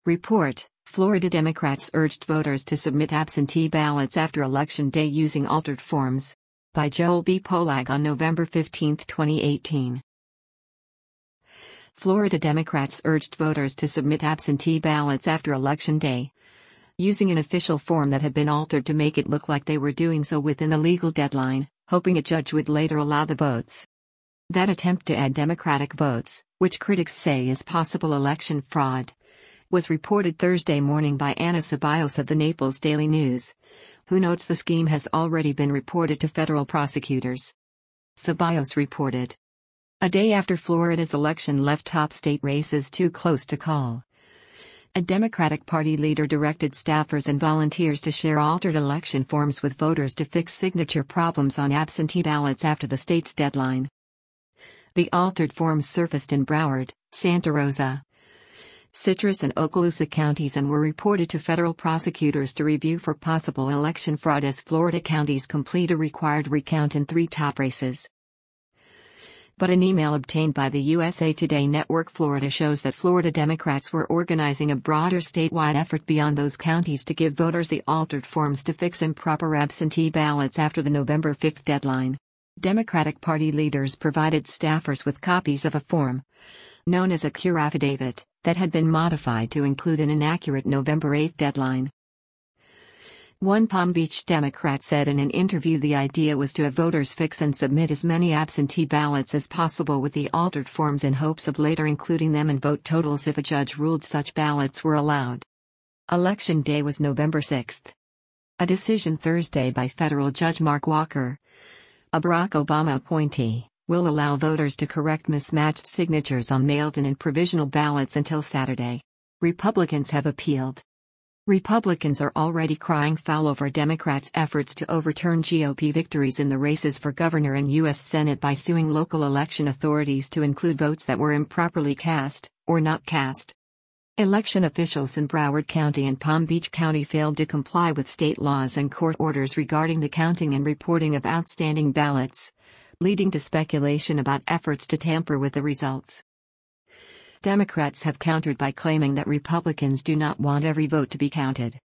Report: Florida Democrats urged voters to submit absentee ballots after Election Day using altered forms. By Joel B. Polag on November 15, 2018. Florida Democrats urged voters to submit absentee ballots after Election Day, using an official form that had been altered to make it look like they were doing so within the legal deadline, hoping a judge would later allow the votes. That attempt to add Democratic votes, which critics say is possible election fraud, was reported Thursday morning by Anna Ceballos of the Naples Daily News, who notes the scheme has already been reported to federal prosecutors. Ceballos reported, a day after Florida's election left top state races too close to call, a Democratic Party leader directed staffers and volunteers to share altered election forms with voters to fix signature problems on absentee ballots after the state's deadline. The altered forms surfaced in Broward, Santa Rosa, Citrus and Okaloosa counties and were reported to federal prosecutors to review for possible election fraud as Florida counties complete a required recount in 3 top races. But an email obtained by the USA Today Network Florida shows that Florida Democrats were organizing a broader statewide effort beyond those counties to give voters the altered forms to fix improper absentee ballots after the November 5 deadline. Democratic Party leaders provided staffers with copies of a form, known as a cure affidavit, that had been modified to include an inaccurate November 8 deadline. One Palm Beach Democrat said in an interview the idea was to have voters fix and submit as many absentee ballots as possible with the altered forms in hopes of later including them in vote totals if a judge ruled such ballots were allowed. Election Day was November 6. A decision Thursday by federal Judge Mark Walker, a Barack Obama appointee, will allow voters to correct mismatched signatures on mailed-in and provisional ballots until Saturday. Republicans have appealed. Republicans are already crying foul over Democrats' efforts to overturn GOP victories in the races for governor and U.S. Senate by suing local election authorities to include votes that were improperly cast, or not cast. Election officials in Broward County and Palm Beach County failed to comply with state laws and court orders regarding the counting and reporting of outstanding ballots, leading to speculation about efforts to tamper with the results. Democrats have countered by claiming that Republicans do not want every vote to be counted.